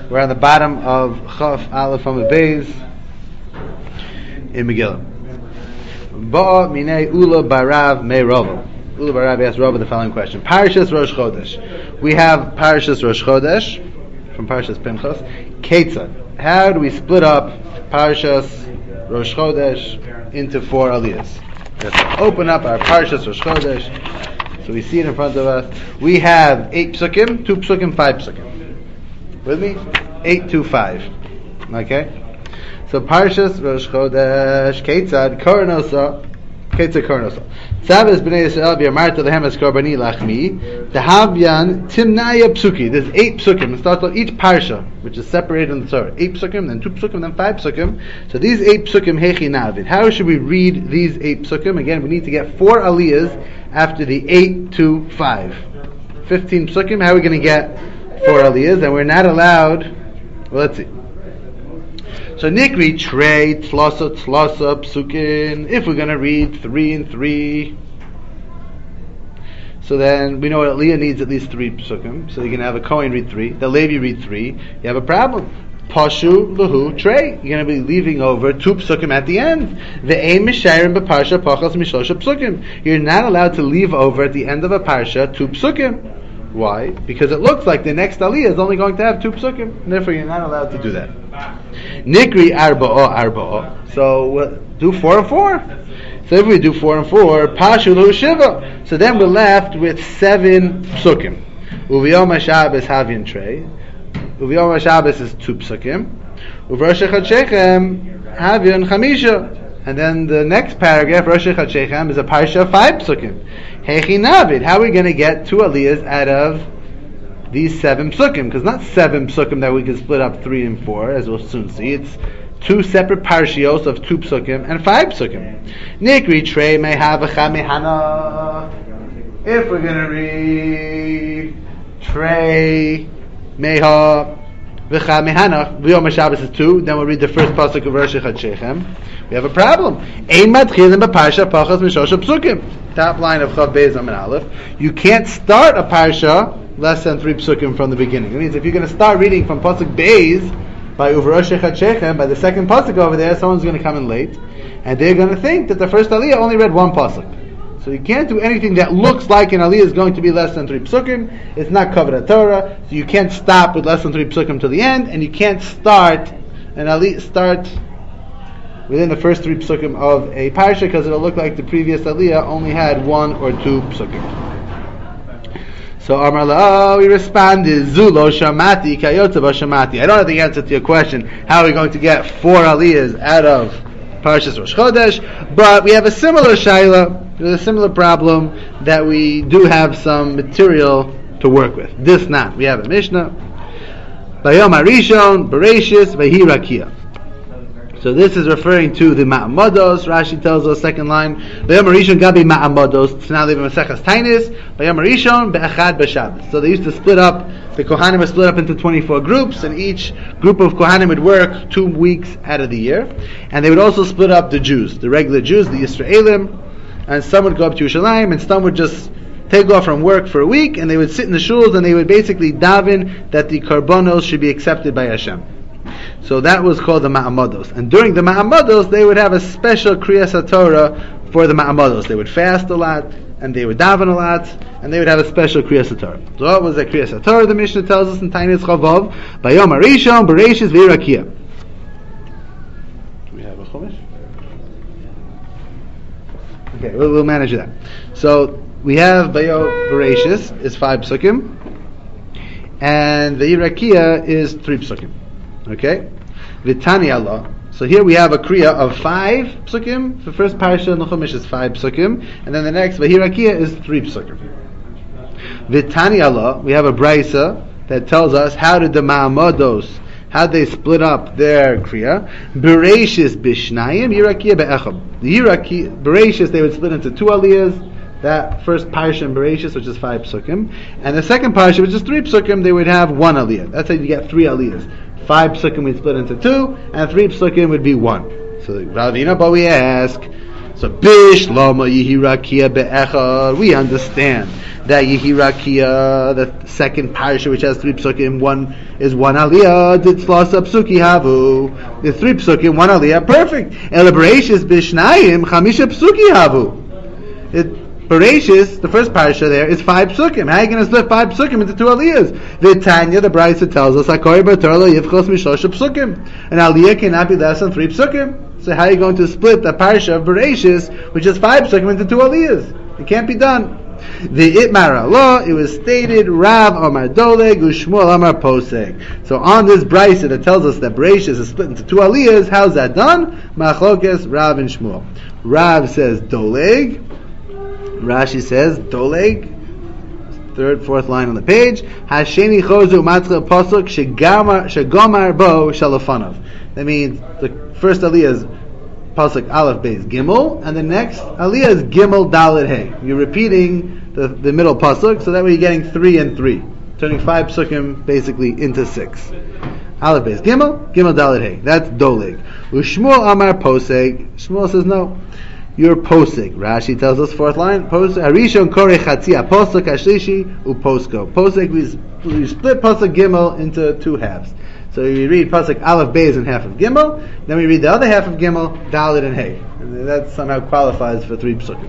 We're on the bottom of Chaf Aleph Amud Beis in Megillah. Ba'a minei Ula Barav Mei Rava. Ula Barav asked Rava the following question. Parashas Rosh Chodesh. We have Parashas Rosh Chodesh from Parashas Pinchas. Ketzad. How do we split up Parashas Rosh Chodesh into 4 aliyahs? Let's open up our Parashas Rosh Chodesh. So we see it in front of us. We have 8 psukim, 2 psukim, 5 psukim. With me? 8 to 5. Okay? So Parshas Rosh Chodesh, Ketzad Kornosa, Tzavas B'nai Yisrael V'yamarta Lehem Es Korbani Lachmi, Tehavyan Timnaya Psuki. There's 8 psukim. It starts with each parsha, which is separated in the Torah. 8 psukim, then 2 psukim, then 5 psukim. So these 8 psukim, Hechi Navid. How should we read these 8 psukim? Again, we need to get 4 aliyahs after the 8 to 5. 15 psukim, how are we going to get 4 aliyahs? And we're not allowed, well, let's see. So Nikri Trey Tlasa Psukin. If we're going to read 3 and 3, so then we know what Aliyah needs at least 3 psukim. So you can have a Kohen read 3, the Levi read 3. You have a problem. Pashu Lahu Trey. You're going to be leaving over 2 psukim at the end. Ve'ein Mishayrim B'Parsha Pachas Mishlosha Psukim. You're not allowed to leave over at the end of a parsha 2 psukim. Why? Because it looks like the next aliyah is only going to have 2 psukim, and therefore you're not allowed to do that. Nikri arba'o. So we'll do 4 and 4. So if we do 4 and 4, pashu lu shiva. So then we're left with 7 psukim. Uviyom HaShabbos havyin trei. Uviyom HaShabbos is 2 psukim. Uvrosh HaChechem havyin chamisha. And then the next paragraph, Rosh HaChechem, is a parsha of 5 psukim. Hechi Navid. How are we going to get 2 aliyahs out of these 7 psukim? Because not 7 psukim that we can split up 3 and 4, as we'll soon see. It's 2 separate parshios of 2 psukim and 5 psukim. Nikri Trey may have a chamihana. If we're going to read Trey meha v'chamihana, V'yom HaShabbos is 2, then we'll read the first pasuk of Rosh HaChechem. We have a problem. Ein matchilim b'parsha pachas mishosha psukim. Top line of Chav Beis Amud Aleph. You can't start a parsha less than 3 psukim from the beginning. It means if you're going to start reading from pasuk Beis by Uvrosh HaChechem, by the second pasuk over there, someone's going to come in late, and they're going to think that the first aliyah only read 1 pasuk. So you can't do anything that looks like an aliyah is going to be less than 3 psukim. It's not covered Torah, so you can't stop with less than 3 psukim to the end, and you can't start an aliyah within the first 3 psukim of a parsha, because it'll look like the previous aliyah only had 1 or 2 psukim. So Amar La'o, we responded, Zulo Shamati Kayotza Shamati. I don't have the answer to your question, how are we going to get 4 aliyahs out of Parashas Rosh Chodesh, but we have a similar shayla, a similar problem that we do have some material to work with. This not. We have a Mishnah. Bayom Harishon, Bereshis, Vahi Rakia. So this is referring to the Ma'amados. Rashi tells us, second line, Bayom Harishon Gabi Ma'amados. So now they have Maseches Tainis. Bayom Harishon Be'achad B'Shabbos. So they used to split up, the Kohanim were split up into 24 groups, and each group of Kohanim would work 2 weeks out of the year. And they would also split up the Jews, the regular Jews, the Yisraelim, and some would go up to Yerushalayim, and some would just take off from work for a week, and they would sit in the shuls, and they would basically daven that the karbonos should be accepted by Hashem. So that was called the Ma'amados. And during the Ma'amados, they would have a special Kriyas HaTorah for the Ma'amados. They would fast a lot, and they would daven a lot, and they would have a special Kriyas HaTorah. So what was that Kriyas HaTorah? The Mishnah tells us in Tainis Chavav, Bayom Harishon, Bereshis, V'Irakia. Do we have a Chumash? Okay, we'll manage that. So we have Bayom Bereshis is 5 psukim, and V'Irakia is 3 psukim. Okay? V'Tani Allah. So here we have a kriya of 5 psukim. The first parasha in the Chumash is 5 psukim, and then the next V'Hirakia is 3 psukim. V'Tani Allah, we have a brisa that tells us how did the Ma'amados, how they split up their kriya. Bereshis Bishnayim, Hirakia Be'echab. The Bereshis they would split into 2 aliyahs. That first parasha in Bereshis, which is 5 psukim, and the second parasha, which is 3 psukim, they would have 1 aliyah. That's how you get 3 aliyahs. 5 psukim would split into 2, and 3 psukim would be 1. So Ravina, but we ask, So Bishlama Yehirakia be'echad. We understand that Yehirakia, the second parasha, which has 3 psukim, one is 1 aliyah, Ditzlasa psuki havu. The 3 psukim, 1 aliyah, perfect. El Bereshis Bishnayim, 5 psuki havu. Bereshis, the first parasha there, is 5 psukim. How are you going to split 5 psukim into 2 aliyahs? V'tanya, the Brisa tells us, Hakori b'torla yivchos mishlosh psukim. An aliyah cannot be less than 3 psukim. So how are you going to split the parasha of Bereshis, which is 5 psukim, into 2 aliyahs? It can't be done. The Itmar Allah, it was stated, Rav Amar Doleg, Ushmuel Amar Poseg. So on this Brisa that tells us that Bereshis is split into 2 aliyahs, how's that done? Machlokes, Rav and Shmuel. Rav says Doleg, Rashi says Doleg, 3rd, 4th line on the page. Hasheni chozu matcha pasuk shegomar bo shalafanav. That means the first aliyah is pasuk aleph beis gimel, and the next aliyah is gimel dalet hey. You're repeating the middle pasuk, so that way you're getting 3 and 3, turning 5 psukim basically into 6. Aleph beis gimel, gimel dalet hey. That's Doleg. Ushmuel amar poseg. Shmuel says no. You're posig. Rashi tells us 4th line. Harishon kore chatzia posuk ashlishi uposko. Posig, we split pasuk gimel into 2 halves. So we read pasuk aleph beis in half of gimel, then we read the other half of gimel, dalet and hey. And that somehow qualifies for 3 psukim.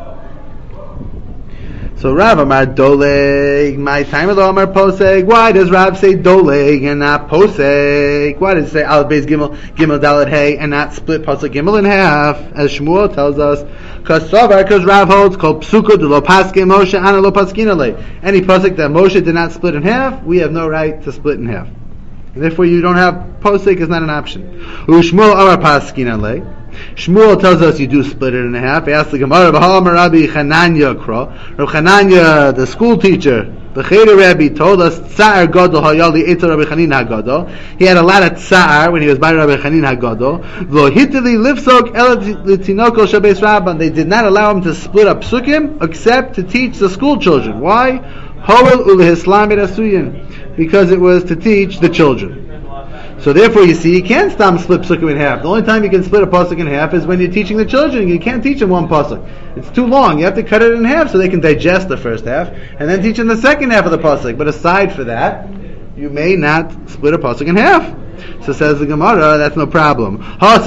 So Rav Amar Doleg, my time of Amar Poseg. Why does Rav say Doleg and not Poseg? Why does it say Aleph Beis Gimel, Gimel Dalet Hey, and not split Pasuk Gimel in half, as Shmuel tells us? Because Rav holds called Psuko de lo Paske Moshe Ana lo Paskinale. Any pasuk that Moshe did not split in half, we have no right to split in half. And therefore, you don't have Poseg is not an option. Ushmuel Amar Paskinale. Shmuel tells us you do split it in half. He asks the Gemara, Rabbi Chananya Kro. Rabbi Chananya, the school teacher, the Cheder Rebbe, told us Tsa'ar Gadol Hayali Etzar Rabbi Chanin HaGadol. He had a lot of Tsa'ar when he was by Rabbi Chanin HaGadol. Lo hitili lifsok el litinoko shabes rabban. They did not allow him to split up psukim except to teach the school children. Why? Hoel ulehislamid asuyin. Because it was to teach the children. So therefore, you see, you can't stop split psukim in half. The only time you can split a pasuk in half is when you're teaching the children. You can't teach them one pasuk. It's too long. You have to cut it in half so they can digest the first half, and then teach them the second half of the pasuk. But aside for that, you may not split a pasuk in half. So says the Gemara, that's no problem.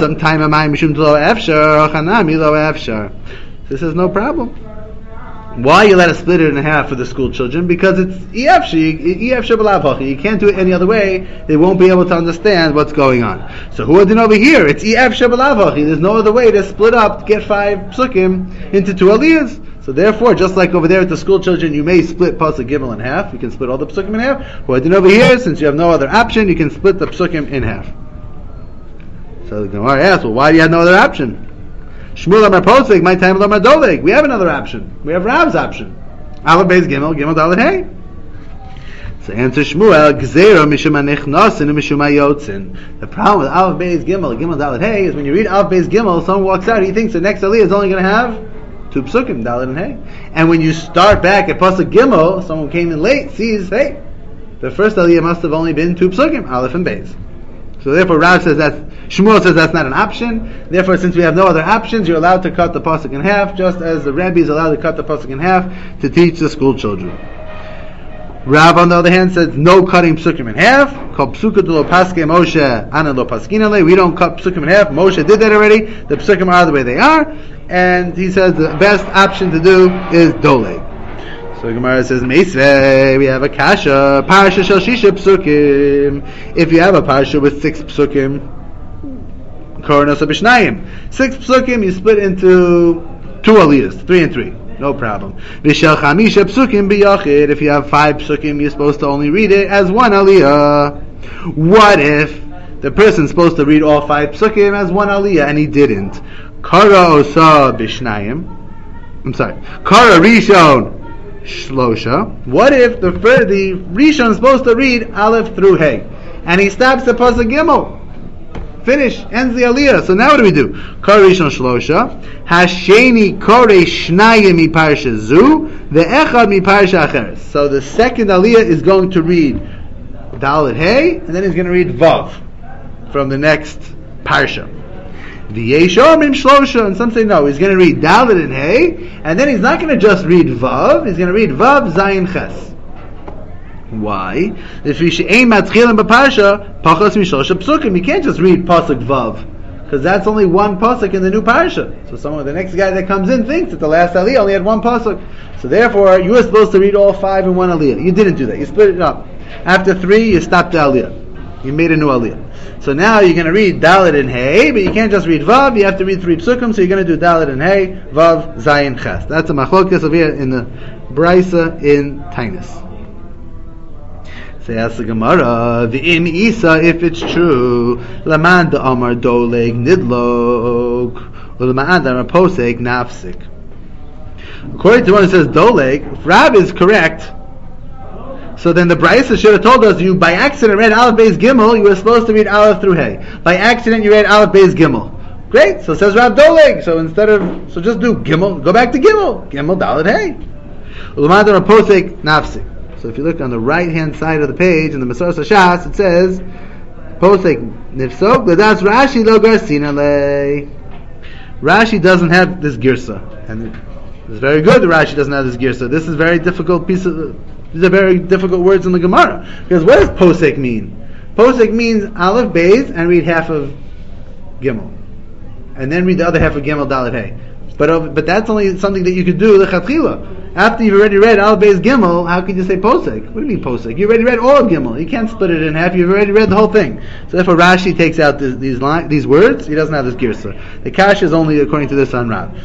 This is no problem. Why you let us split it in half for the school children? Because it's EF You can't do it any other way. They won't be able to understand what's going on. So who did over here? It's EF There's no other way to split up, to get 5 psukim into 2 aliyahs. So therefore, just like over there at the school children, you may split pasuk gimel in half. You can split all the psukim in half. Who did over here? Since you have no other option, you can split the psukim in half. So the Gemara asks, well, why do you have no other option? Shmuel Amar Poseg, my time Amar Doleg. We have another option. We have Rav's option. Aleph Beis Gimel, Gimel Dalet Hey. So answer Shmuel, Gzeira Mishum HaNechnasin Mishum HaYotzin. The problem with Aleph Beis Gimel, Gimel Dalet Hey, is when you read Aleph Beis Gimel, someone walks out, he thinks the next aliyah is only going to have 2 psukim, Dalet and Hey. And when you start back at Pasuk Gimel, someone came in late, sees, hey, the first aliyah must have only been 2 psukim, Aleph and Beis. So therefore, Rav says Shmuel says that's not an option. Therefore, since we have no other options, you're allowed to cut the pasuk in half, just as the Rebbe is allowed to cut the pasuk in half to teach the school children. Rav, on the other hand, says no cutting psukim in half. Called psuka de lo paske Moshe ana lo paskinale. We don't cut psukim in half. Moshe did that already. The psukim are the way they are, and he says the best option to do is doleg. So Gemara says, Meisvei, we have a kasha, parasha shel shisha psukim. If you have a parasha with 6 psukim, koronosa b'shnayim. 6 psukim, you split into 2 aliyahs, 3 and 3. No problem. V'shel chamisha psukim b'yachid. If you have 5 psukim, you're supposed to only read it as 1 aliyah. What if the person's supposed to read all 5 psukim as 1 aliyah and he didn't? Kara osa b'shnayim. Kara rishon Shlosha. What if the Rishon is supposed to read Aleph through Hey, and he stops at Pasuk Gimel? Finish, ends the Aliyah. So now what do we do? Kor Rishon Shlosha, Hasheni Kore Shnayim mi Parsha Zu, ve'echad mi Parsha Acheres. So the second Aliyah is going to read Dalet Hey, and then he's going to read Vav from the next Parsha. V'yesh omrim shlosha, and some say no, he's going to read Dalet and Hey, and then he's not going to just read Vav, he's going to read Vav, Zayin, Ches. Why? If you she'ein matchilim b'parsha, pachos mishlosha psukim, you can't just read pasuk Vav, because that's only one pasuk in the new parsha. So the next guy that comes in thinks that the last aliyah only had one pasuk. So therefore, you were supposed to read all 5 in one aliyah. You didn't do that. You split it up. After 3, you stopped the aliyah. You made a new aliyah. So now you're going to read Dalet and Hey, but you can't just read Vav, you have to read 3 psukim, so you're going to do Dalet and Hey, Vav, Zayin, Ches. That's a machlokes over here in the Brisa in Tainus. Say, ask the Gemara, V'im Isa, if it's true, Laman da Amar Doleg Nidlog, or Laman da Amar Posek Nafsik. According to one who says Doleg, if Rab is correct, so then the Brisa should have told us you by accident read Aleph Beis Gimel, you were supposed to read Aleph through Hey. By accident you read Aleph Beis Gimel. Great, so says Rab Doleg. So just do Gimel, go back to Gimel. Gimel Dalet Hey. Ulamad Amar Posek Nafsik. So if you look on the right hand side of the page in the Masoras HaShas, it says Posek Nifsok, L'das Rashi Lo Garsina Le. Rashi doesn't have this girsa. And it's very good that Rashi doesn't have this girsa. This is a very difficult these are very difficult words in the Gemara. Because what does Posek mean? Posek means Aleph Beis and read half of Gimel. And then read the other half of Gimel Dalet Hey. But that's only something that you could do L'chatchila. After you've already read Aleph Beis Gimel, how can you say Posek? What do you mean Posek? You already read all of Gimel. You can't split it in half. You've already read the whole thing. So therefore Rashi takes out these words. He doesn't have this girsa. The Kash is only according to this on Rav.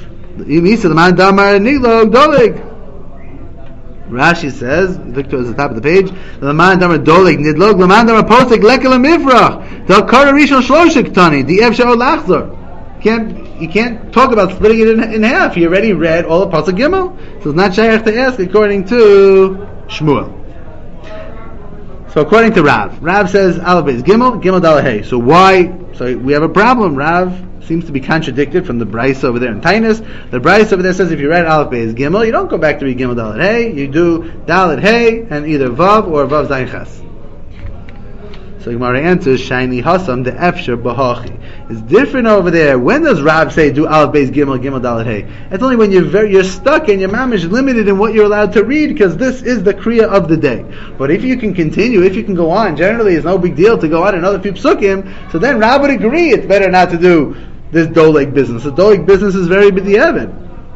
Rashi says, look towards the top of the page, Laman damar doleg nidlog, Laman damar posek lekel amifrach, the kara rishon shloshik tani, the ev shao lachzor. You can't talk about splitting it in half. You already read all of Pasuk Gimel, so it's not shayach to ask according to Shmuel. So according to Rav says Aleph Beis Gimel, Gimel Dalet Hey. So why? So we have a problem. Rav seems to be contradicted from the Brisa over there in Tainus. The Brisa over there says if you read Aleph Beis Gimel, you don't go back to read Gimel Dalet Hey. You do Dalet Hey and either Vav or Vav Zayin Ches. So Gemara answers, Shiny Hasam the Efsher Bahachi. It's different over there. When does Rav say do Aleph Beis Gimel Gimel Dalet Hey? It's only when you're stuck and your mamish limited in what you're allowed to read, because this is the kriya of the day. But if you can continue, if you can go on, generally it's no big deal to go on another few psukim. So then Rav would agree it's better not to do this doleg business. The doleg business is very b'di'evid.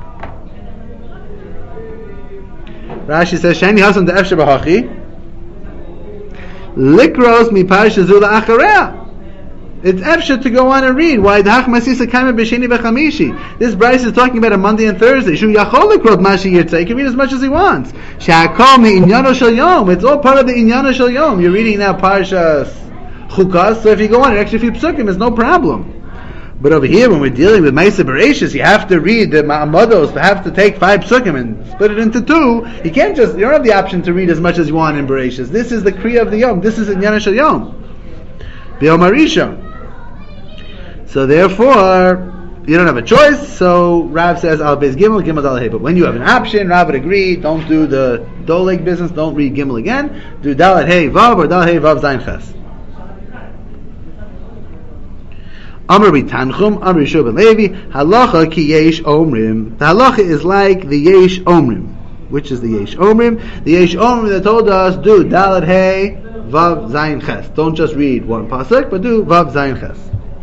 Rashi says, Shiny Hasam the Efsher Bahachi. Likros mi parsha zula achareh. It's efshar to go on and read. Why dach masisa kaima b'sheni v'chamishi? This Bryce is talking about a Monday and Thursday. Shu yachol likrot mashi yirtzeh. He can read as much as he wants. Sha'akol mi inyano shel yom. It's all part of the inyano shel yom. You're reading now parshas chukas, so if you go on an extra few psukim, it's no problem. But over here, when we're dealing with Maaseh Bereishis, you have to read the Ma'amados, you have to take 5 psukim and split it into 2. You don't have the option to read as much as you want in Bereishis. This is the Kriya of the Yom. This is Inyana Shel Yom. B'Yom HaRishon. So therefore, you don't have a choice, so Rav says, Aleph Beis Gimel, Gimel Dalet Hey. But when you have an option, Rav would agree, don't do the Doleg business, don't read Gimel again, do Dalet Hey Vav or Dalet Hey Vav Zayin Ches. Amar Tanchum, Amar Yeshua ben Levi, Halacha ki Yesh Omrim. The halacha is like the Yesh Omrim. Which is the Yesh Omrim? The Yesh Omrim that told us, do Dalet Hey, Vav Zayin Ches. Don't just read one pasuk, but do Vav Zayin Ches.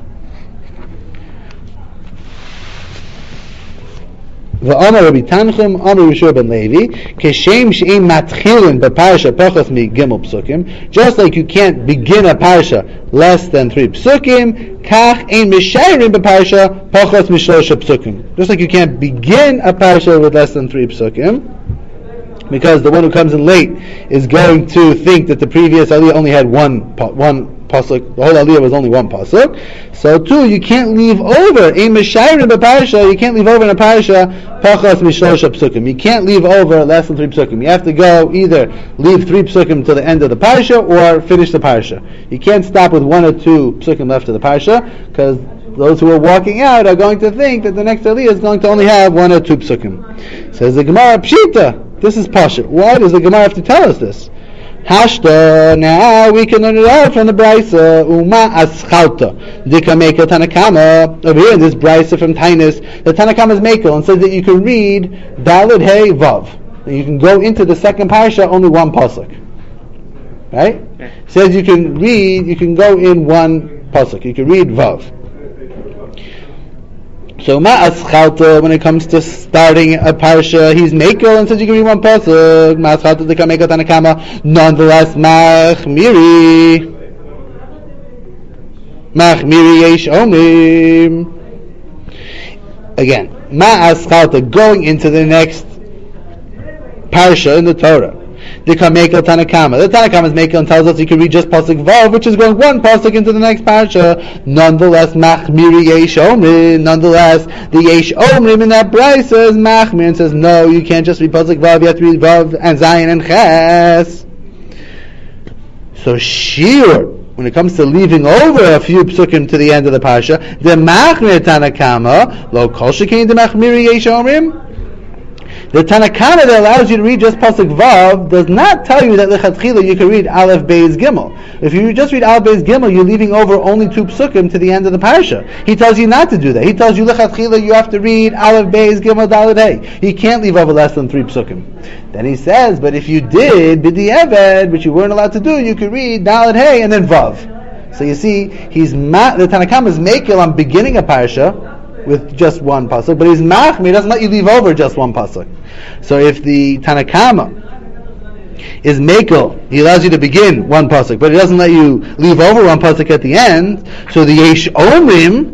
V'amar Rabbi Tanchum, Amar Yeshua ben Levi, Keshem she'im matchilin b'parsha pachas mi gimel psukim. Just like you can't begin a parsha less than 3 psukim, kach ein mishayrin b'parsha pachas mishlosha psukim. Just like you can't begin a parsha with less than 3 psukim, because the one who comes in late is going to think that the previous aliyah only had one pasuk. The whole aliyah was only one pasuk. So too, you can't leave over in mishayrin b'parsha. You can't leave over in a parsha pachas mishlosha psukim. You can't leave over less than 3 psukim. You have to go either leave 3 psukim to the end of the parsha or finish the parsha. You can't stop with 1 or 2 psukim left of the parsha, because those who are walking out are going to think that the next aliyah is going to only have 1 or 2 psukim. Says the Gemara Pshita. This is Pasha. Why does the Gemara have to tell us this? Hashta, now we can learn it out from the Brisa. Uma aschalta. Dika mekel Tanakama. Over here in this Brisa from Tainus, the Tanakama is mekel and says that you can read Daled Hey Vav. And you can go into the second parasha only one pasuk. Right? It says you can go in one pasuk. You can read Vav. So ma'aschalta, when it comes to starting a parsha, he's mekel and says you can read one pasuk. Ma'aschalta dika mekel Tanakama. Nonetheless, machmiri yesh omrim. Again, ma'aschalta, going into the next parsha in the Torah. Dika mekel Tanakama. The Tanakama is mekel and tells us you can read just pasuk Vav, which is going one pasuk into the next parsha. Nonetheless, machmiri yesh omrim. Nonetheless, the yesh omrim in that brisa is machmir and says no, you can't just read pasuk Vav. You have to read Vav and Zayin and Ches. So shiur, when it comes to leaving over a few psukim to the end of the parsha, the machmir Tanakama lo kol shekein the machmiri yesh omrim. The Tanakama that allows you to read just pasuk Vav does not tell you that lechatchila you can read Aleph Beis Gimel. If you just read Aleph Beis Gimel, you're leaving over only two psukim to the end of the parsha. He tells you not to do that. He tells you lechatchila you have to read Aleph Beis Gimel Daled Hey. You can't leave over less than three psukim. Then he says, but if you did b'di'eved, which you weren't allowed to do, you could read Daled Hey and then Vav. So you see, the Tanakama is mekel on beginning a parsha with just one pasuk, but he's machmir, he doesn't let you leave over just one pasuk. So if the Tanakama is mekel, he allows you to begin one pasuk, but he doesn't let you leave over one pasuk at the end. So the yesh omrim,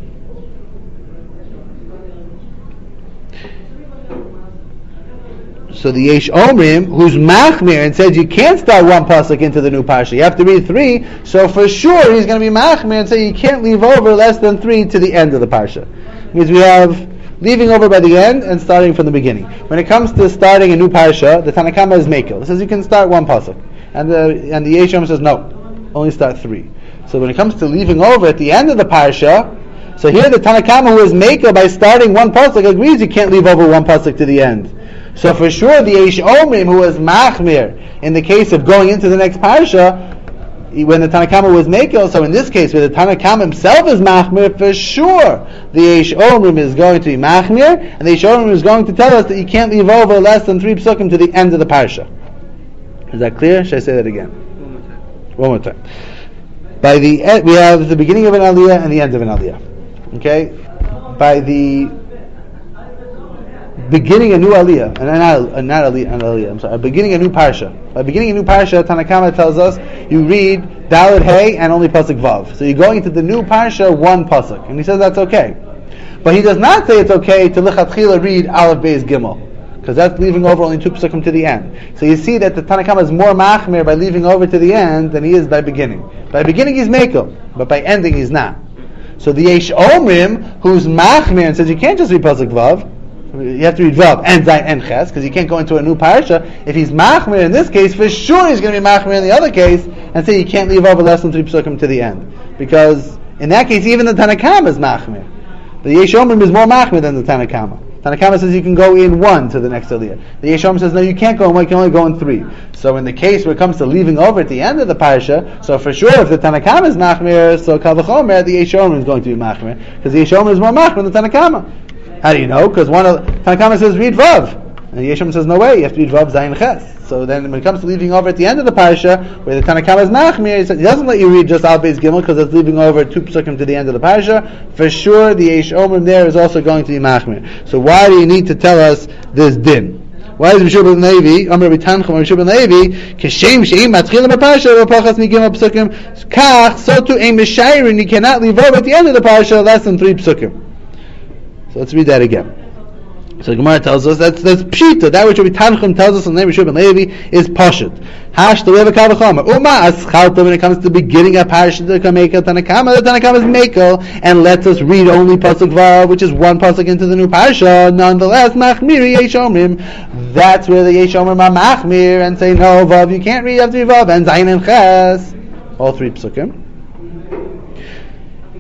who's machmir and says you can't start one pasuk into the new parsha, you have to read three. So for sure he's going to be machmir and say you can't leave over less than three to the end of the parsha. It means we have leaving over by the end and starting from the beginning. When it comes to starting a new parsha, the Tanakama is mekel. It says you can start one pasuk, and the yesh omrim says no, only start three. So when it comes to leaving over at the end of the parsha, so here the Tanakama who is mekel by starting one pasuk agrees you can't leave over one pasuk to the end. So for sure the yesh omrim who was machmir in the case of going into the next parsha, when the Tanakama was mekel, so in this case where the Tanakama himself is machmir, for sure the yesh omrim is going to be machmir, and the yesh omrim is going to tell us that you can't leave over less than three psukim to the end of the parsha. Is that clear? Should I say that again? One more time. By the end, we have the beginning of an aliyah and the end of an aliyah. Okay? By the beginning a new aliyah, beginning a new parsha. By beginning a new parsha, Tanakama tells us you read Daled Hey and only pasuk Vav. So you're going into the new parsha one pasuk, and he says that's okay. But he does not say it's okay to lechatchila read Aleph Beis Gimel, because that's leaving over only two pasukim to the end. So you see that the Tanakama is more machmir by leaving over to the end than he is by beginning. By beginning he's mekel, but by ending he's not. So the yesh omrim who's machmir and says you can't just read pasuk Vav, you have to read Vav and Zayin and Ches, because you can't go into a new parsha. If he's machmir in this case, for sure he's going to be machmir in the other case, and say you can't leave over less than three psukim to the end. Because in that case, even the Tanakama is machmir. The yesh omrim is more machmir than the Tanakama. Tanakama says you can go in one to the next aliyah. The yesh omrim says no, you can't go in one, you can only go in three. So in the case where it comes to leaving over at the end of the parsha, so for sure if the Tanakama is machmir, so kal v'chomer, the yesh omrim is going to be machmir, because the yesh omrim is more machmir than the Tanakama. How do you know? Because one of Tanakama says read Vav, and the yesh omrim says no way, you have to read Vav Zayin Ches. So then when it comes to leaving over at the end of the parsha, where the Tanakama is machmir, he doesn't let you read just Al Beis Gimel because it's leaving over two psukim to the end of the parsha. For sure the yesh omrim there is also going to be machmir. So why do you need to tell us this din? Why is Rishub ben Levi, Amr B'Tanchum, Rishub ben Levi, Keshem she'im matchilim b'parsha, v'pachas migimel psukim, kach, so too a mishayrin, you cannot leave over at the end of the parsha less than three psukim. So let's read that again. So the Gemara tells us that's pshita. That which Rabbi Tanchum tells us on the name of Rishub ben Levi is pashut. Hash to leva kal v'chomer. Uma aschalta when it comes to the beginning of parsha the Tanakama. The Tanakama is mekel and lets us read only pasuk Vav, which is one pasuk into the new parsha. Nonetheless, machmiri yesh omrim. That's where the yesh omrim are machmir and say no Vav you can't read, you have to read Vav and Zayin and Ches. All three psukim.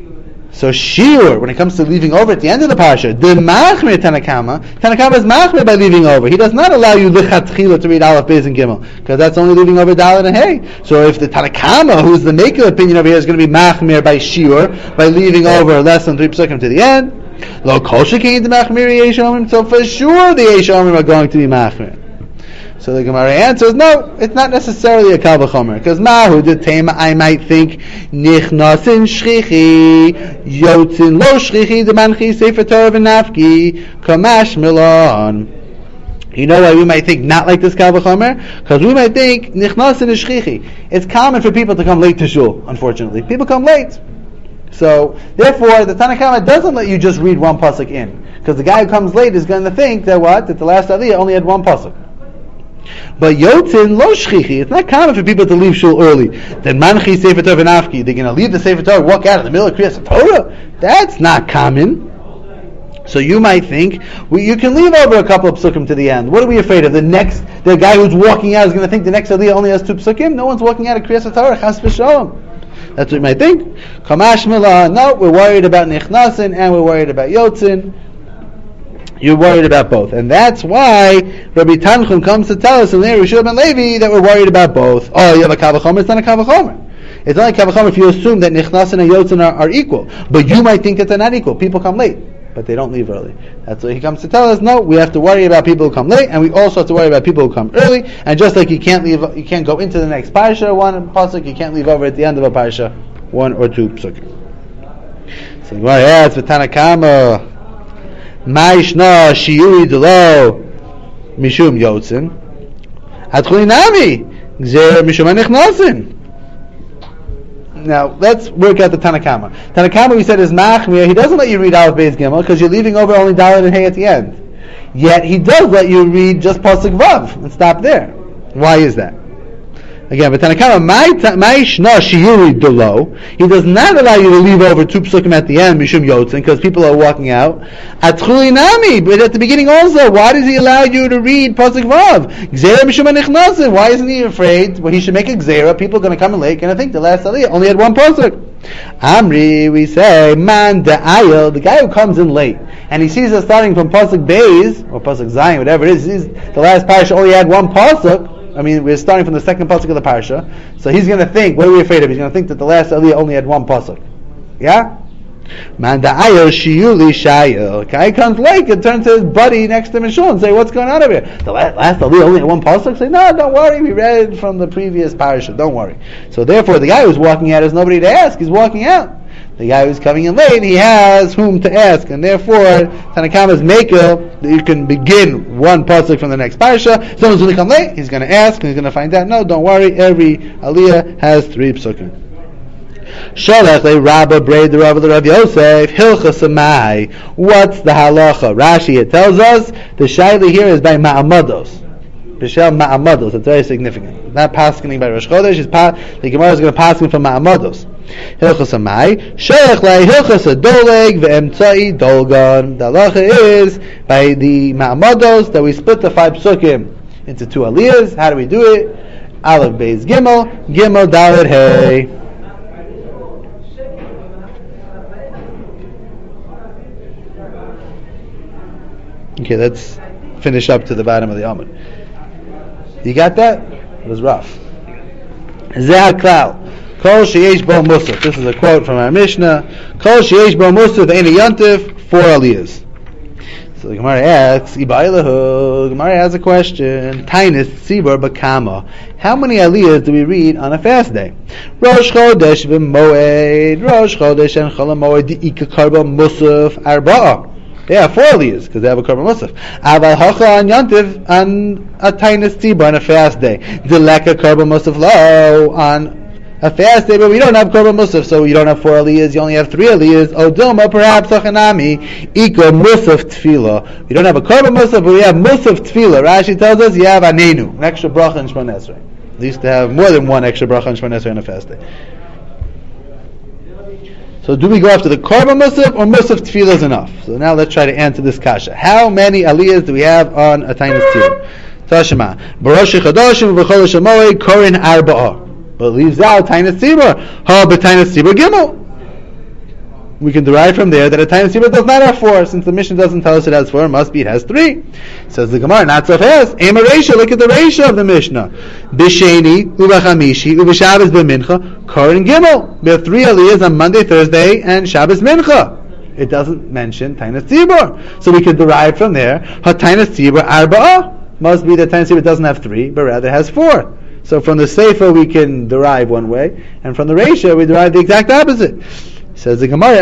So shiur, when it comes to leaving over at the end of the parsha, the machmir Tanakama is machmir by leaving over. He does not allow you lichatchila to read Aleph, Beis, and Gimel, because that's only leaving over Dalet and Hey. So if the Tanakama, who's the maker opinion over here, is going to be machmir by shiur, by leaving over less than 3 psukim to the end, lo kol shekein the machmir Yesh Omrim, so for sure the Yesh Omrim are going to be machmir. So the Gemara answers, no, it's not necessarily a kal v'chomer, because mahu de tema, I might think nichnasin shchichi yotzin lo shchichi demanchi sefer Torah v'nafki kamash milon. You know why we might think not like this kal v'chomer? Because we might think nichnasin shchichi. It's common for people to come late to shul. Unfortunately, people come late. So therefore, the Tanakhama doesn't let you just read one pasuk in, because the guy who comes late is going to think that that the last aliyah only had one pasuk. But yotzin lo shchichi, it's not common for people to leave shul early. Then manchi sefer Torah v'nafki, they're going to leave the sefer Torah, walk out in the middle of Kriyas Torah. That's not common. So you might think you can leave over a couple of psukim to the end. What are we afraid of? The guy who's walking out is going to think the next aliyah only has 2 psukim. No one's walking out of Kriyas Torah. Chas v'shalom. That's what you might think. Kamash milah. No, we're worried about nichnasin and we're worried about yotzin. You're worried about both, and that's why Rabbi Tanchum comes to tell us in there, Rishon ben Levi, that we're worried about both. Oh, you have a kal v'chomer? It's not a kal v'chomer. It's only kal v'chomer if you assume that nichnasin and yotzin are equal. But you might think that they're not equal. People come late, but they don't leave early. That's why he comes to tell us, no, we have to worry about people who come late, and we also have to worry about people who come early. And just like you can't go into the next parsha one pasuk, you can't leave over at the end of a parsha 1 or 2 psukim. So yeah, it's v'tanakama. Ma'ishna shiuri delo mishum yotzin atchulinami gzer mishum anichnasin. Now let's work out the Tanakama. Tanakama, we said, is machmir. He doesn't let you read Aleph, Beis, Gimel because you're leaving over only Dalet and Hey at the end. Yet he does let you read just pasuk Vav and stop there. Why is that? Again, but Tanakama, ma'ishna shiuri delo. He does not allow you to leave over 2 psukim at the end, mishum yotzin, because people are walking out. Atchulinami, but at the beginning also, why does he allow you to read pasuk vav? Gzera mishum anichnasin. Why isn't he afraid? Well, he should make a gzera. People are going to come in late, and I think the last aliyah only had 1 pasuk. Amri, we say, man da'ayel, the guy who comes in late, and he sees us starting from pasuk beis or pasuk zayin, whatever it is, he sees the last parsha only had 1 pasuk. I mean, we're starting from the second pasuk of the parsha, so he's going to think, what are we afraid of? He's going to think that the last aliyah only had 1 pasuk. Yeah? Man da'ayel shiyuli shayel. Guy comes late and turns to his buddy next to him in shul and say, what's going on over here? The last aliyah only had 1 pasuk? Say, no, don't worry, we read from the previous parsha, don't worry. So therefore, the guy who's walking out has nobody to ask, he's walking out. The guy who's coming in late, he has whom to ask, and therefore, Tanakama's maker, that you can begin 1 pasuk from the next parsha. Someone's going to come late, he's going to ask, and he's going to find out, no, don't worry, every aliyah has 3 psukim. Sholech le Rabba Braid the Rav Yosef Hilcha Samai. What's the halacha? Rashi, it tells us the shaila here is by Ma'amados. B'shel Ma'amados. It's very significant. It's not paskening by Rosh Chodesh. The Gemara is going to pasken from Ma'amados. Hilcha Samai. Sholech le Hilcha Sadoleg ve'emtzai dolgan. The halacha is by the Ma'amados that we split the 5 psukim into 2 aliyahs. How do we do it? Aleph Beis Gimel, Gimel Dalet Hey. Okay, let's finish up to the bottom of the Amud. You got that? It was rough. Zeh klal. Kol sheyesh bo musaf. This is a quote from our Mishnah. Kol sheyesh bo musaf ein yantif 4 aliyahs. So the Gemara asks, Ibailahu. Gemara has a question. Tainis tzibur bakama. How many aliyahs do we read on a fast day? Rosh Chodesh v'moed. Rosh Chodesh and Chol HaMoed di'ika karba musaf arba'ah. Yeah, 4 aliyahs, because they have a korban musaf. Aval hacha on yantiv on a tainis tzibur on a fast day. Dileka korban musaf lo on a fast day, but we don't have korban musaf, so you don't have 4 aliyahs, you only have 3 aliyahs. Odoma, perhaps achanami, ika musaf tefillah. We don't have a korban musaf, but we have musaf tefillah. Rashi tells us you have anenu, an extra bracha in Shemon Esrei. They used to have more than 1 extra bracha in Shemon Esrei on a fast day. So do we go after the korban musaf or musaf tefillah is enough? So now let's try to answer this kasha. How many aliyahs do we have on a tainis tzibur? Tashema. Barosh chadashim v'chol shamoy korin arba'ah. But it leaves out tainis tzibur. Ha b'tainis tzibur gimel. we can derive from there that a Tainas Tzibur does not have 4, since the Mishnah doesn't tell us it has 4, it must be it has 3. Says the Gemara, not so fast. Ema Reisha, look at the Reisha of the Mishnah. B'Sheni, Ubachamishi, Ub'Shabbos B'Mincha, Koren Gimel. There are 3 aliyahs on Monday, Thursday, and Shabbos Mincha. It doesn't mention Tainas Tzibur. So we can derive from there, HaTainas Tzibur Arba'ah. Must be that Tainas Tzibur doesn't have 3, but rather has 4. So from the Sefer we can derive one way, and from the Reisha we derive the exact opposite. Says the Gemara,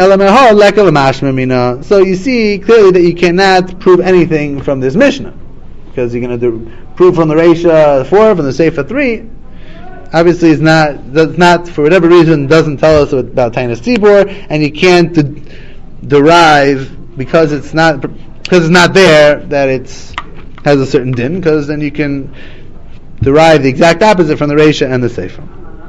so you see clearly that you cannot prove anything from this Mishnah, because you're going to prove from the Reisha 4, from the Sefer 3. Obviously, that's not for whatever reason doesn't tell us about Tainas Tzibur, and you can't derive because it's not there that it has a certain din, because then you can derive the exact opposite from the Reisha and the Sefer.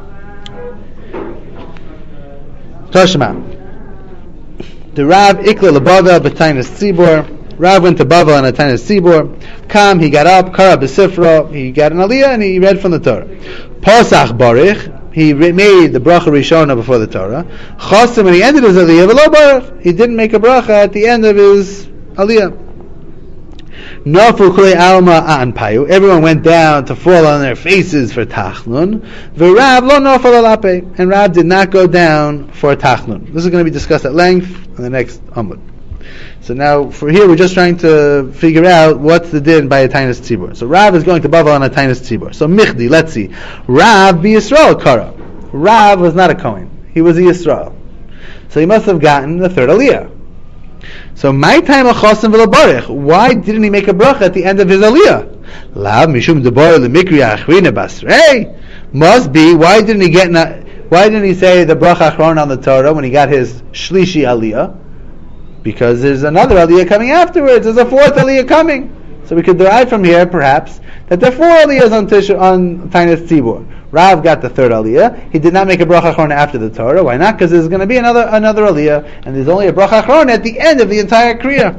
Toshma. The Rav Ikla L'Bavel b'Tainas Tzibur. Rav went to Bavel on a Tainas Tzibur. Kam, he got up, Kara b'Sifra, he got an aliyah and he read from the Torah. Pasach Baruch, he made the bracha Rishona before the Torah. Chosim, and he ended his aliyah, v'lo Baruch, he didn't make a bracha at the end of his aliyah. Nofu Kulei Alma An Payu. Everyone went down to fall on their faces for Tachnun. V'Rav lo nofal alape, and Rav did not go down for Tachnun. This is going to be discussed at length in the next Amud. So now, for here, we're just trying to figure out what's the din by a Tainas Tzibur. So Rav is going to Bavel on a Tainas Tzibur. So Michdi, let's see. Rav be Yisrael Kara. Rav was not a Kohen. He was a Yisrael. So he must have gotten the 3rd aliyah. So my time achosim v'labarich. Why didn't he make a bracha at the end of his aliyah? Lav mishum debar lemikri achrina basrei. Must be. Why didn't he say the bracha achron on the Torah when he got his shlishi aliyah? Because there's another aliyah coming afterwards. There's a 4th aliyah coming. So we could derive from here, perhaps, that there are 4 aliyahs on Tainas Tzibur. Rav got the 3rd aliyah. He did not make a bracha achrona after the Torah. Why not? Because there's going to be another aliyah, and there's only a bracha achrona at the end of the entire kriya.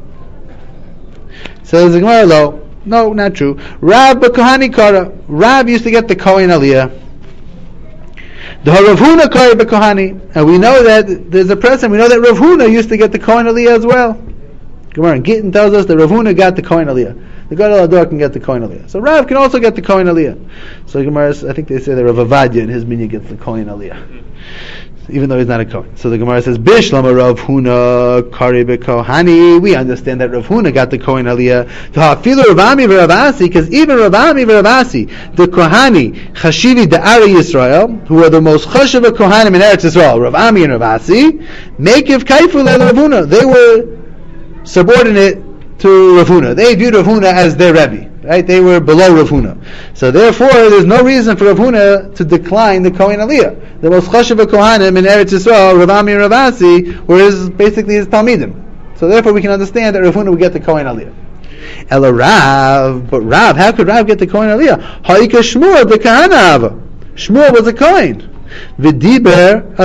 So there's a Gemara lo. No, not true. Rav b'kohani kara. Rav used to get the Kohen aliyah. The Rav Huna kara b'kohani, and we know that there's a precedent. We know that Rav Huna used to get the Kohen aliyah as well. Gemara in Gittin tells us that Rav Huna got the Kohen aliyah. The Gadol Hador can get the Kohen aliyah. So Rav can also get the Kohen aliyah. So Gemara, I think they say that Rav Avadia in his minyan gets the Kohen aliyah, even though he's not a Kohen. So the Gemara says, Bishlama Rav Huna Kari B'Kohani. We understand that Rav Huna got the Kohen aliyah. Ta'afilu Rav Ami v'Rav Asi, because even Rav Ami v'Rav Asi, the Kohani Chashivi Da'ari Yisrael, who are the most chashiv Kohanim in Eretz Yisrael, Rav Ami and Rav Asi, Mekiv Kaifu Le'el Rav Huna. They were subordinate to Rav Huna. They viewed Rav Huna as their Rebbe, right? They were below Rav Huna. So therefore, there's no reason for Rav Huna to decline the Kohen aliyah. The most chashiv Kohanim in Eretz Yisrael, Rav Ami and Rav Asi, were basically his Talmidim. So therefore, we can understand that Rav Huna would get the Kohen aliyah. Ela Rav, but Rav, how could Rav get the Kohen aliyah? Ha'ika Shmuel the Kahana Ava. Shmuel was a Kohen. V'diber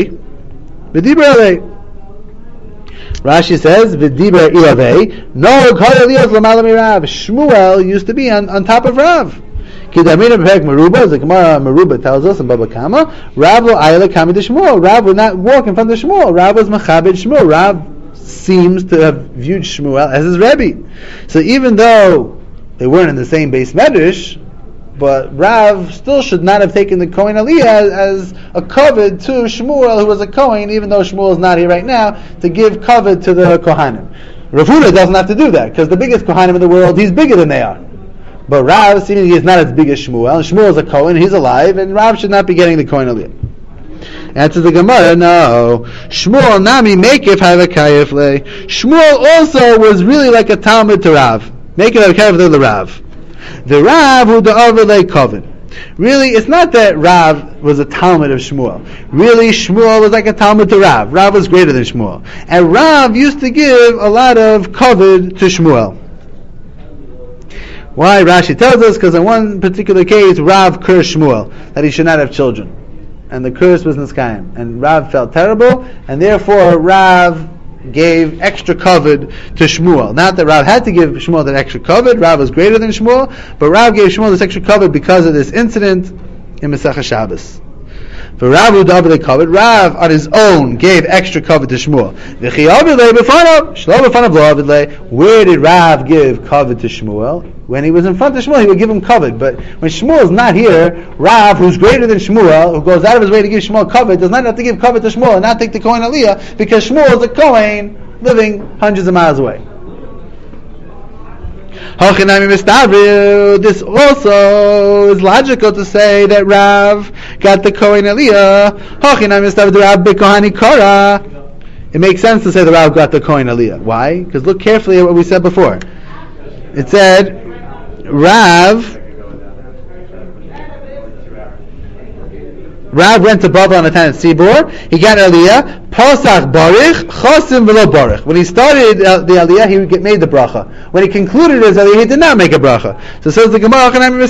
alei. Rashi says, "V'diber ilavei." No, Rav. Shmuel used to be on top of Rav. Kidamina b'perek Meruba, the Gemara Meruba tells us in Baba Kama, Rav lo ayla kami de Shmuel. Rav would not walk in front of Shmuel. Rav was machabed Shmuel. Rav seems to have viewed Shmuel as his Rebbe. So even though they weren't in the same base medrash, but Rav still should not have taken the Kohen aliyah as a kavod to Shmuel, who was a Kohen, even though Shmuel is not here right now, to give kavod to the Kohanim. Rav Huna doesn't have to do that, because the biggest Kohanim in the world, he's bigger than they are. But Rav, seemingly, he is not as big as Shmuel, and Shmuel is a Kohen, he's alive, and Rav should not be getting the Kohen aliyah. Answers the Gemara, no. Shmuel nami mekif havakayif le. Shmuel also was really like a Talmud to Rav. Mekif havakayif le Rav. The Rav who da'av koven. Really, it's not that Rav was a Talmud of Shmuel. Really, Shmuel was like a Talmud to Rav. Rav was greater than Shmuel. And Rav used to give a lot of kavod to Shmuel. Why? Rashi tells us, because in one particular case, Rav cursed Shmuel, that he should not have children. And the curse was Niskayim. And Rav felt terrible, and therefore Rav gave extra kavod to Shmuel. Not that Rav had to give Shmuel that extra kavod. Rav was greater than Shmuel, but Rav gave Shmuel this extra kavod because of this incident in Masechah Shabbos. For Rav Udabile covered, Rav on his own gave extra cover to Shmuel. Where did Rav give cover to Shmuel? When he was in front of Shmuel, he would give him cover. But when Shmuel is not here, Rav, who's greater than Shmuel, who goes out of his way to give Shmuel cover, does not have to give cover to Shmuel and not take the Kohen Aliyah, because Shmuel is a Kohen living hundreds of miles away. This also is logical to say that Rav got the Kohen Aliyah. It makes sense to say that Rav got the Kohen Aliyah. Why? Because look carefully at what we said before. It said Rav went to Babel on the time of Tzibor. He got Aliyah. Pasach Barich, Chosim V'lo Barich. When he started the Aliyah, he made the bracha. When he concluded his Aliyah, he did not make a bracha. So says the Gemara,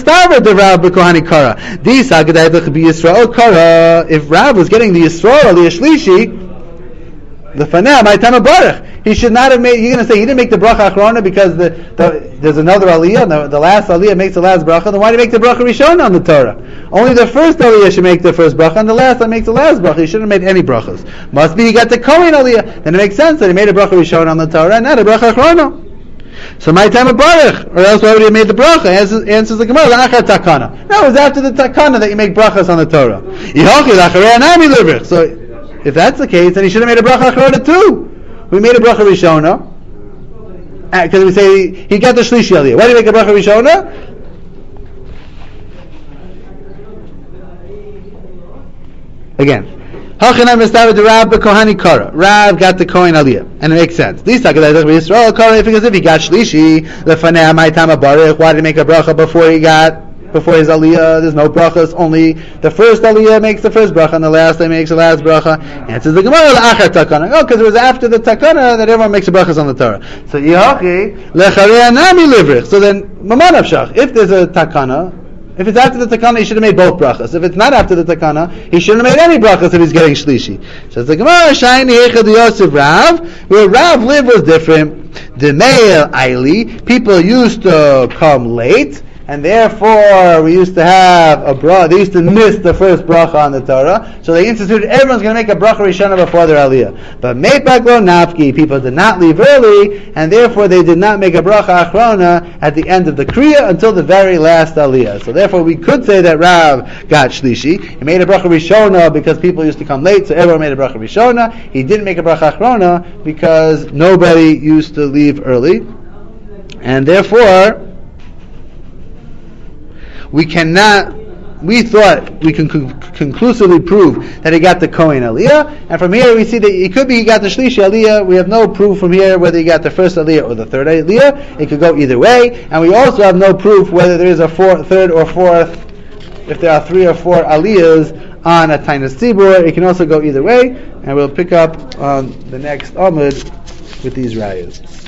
if Rav was getting the Yisrael Aliyah Shlishi, the Faneh, my time of Barich, he should not have made. You're going to say he didn't make the bracha achrona because there's another aliyah. The last aliyah makes the last bracha. Then why do you make the bracha rishon on the Torah? Only the first aliyah should make the first bracha, and the last one makes the last bracha. He shouldn't have made any brachas. Must be he got the Kohen aliyah. Then it makes sense that he made a bracha rishon on the Torah and not a bracha achrona. So my time of Baruch, or else why would he have made the bracha? Answers the Gemara, la'achar takana. No, it was after the takana that you make brachas on the Torah. So if that's the case, then he should have made a bracha achrona too. We made a bracha rishona because we say he got the shlishi aliyah. Why do you make a bracha rishona? Again, Hachanam Mistav Rav Kohani Kara. Rav got the Kohen aliyah, and it makes sense. These Yisrael Kara because if he got shlishi, the fanei my time of Baruch. Why did he make a bracha before his aliyah? There's no brachas. Only the first aliyah makes the first bracha, and the last day makes the last bracha. Answers the Gemara, l'achar takana. Oh, because it was after the takana that everyone makes the brachas on the Torah. So yihachi lecharei anami livrich. So then, maman avshach. If there's a takana, if it's after the takana, he should have made both brachas. If it's not after the takana, he shouldn't have made any brachas if he's getting shlishi. So the Gemara, shayni echad Yosef Rav, where Rav lived was different. The male Aili, people used to come late, and therefore we used to have a bracha. They used to miss the first bracha on the Torah, so they instituted everyone's going to make a bracha rishona before their aliyah. But meipag lo nafki, people did not leave early, and therefore they did not make a bracha achrona at the end of the kriya until the very last aliyah. So therefore we could say that Rav got shlishi. He made a bracha rishona because people used to come late, so everyone made a bracha rishona. He didn't make a bracha achrona because nobody used to leave early, and therefore we thought we can conclusively prove that he got the Kohen aliyah, and from here we see that it could be he got the Shlishi aliyah. We have no proof from here whether he got the first aliyah or the third aliyah. It could go either way, and we also have no proof whether there is a third or fourth, if there are 3 or 4 aliyahs on a Tainas Tzibur. It can also go either way, and we'll pick up on the next Amud with these rayas.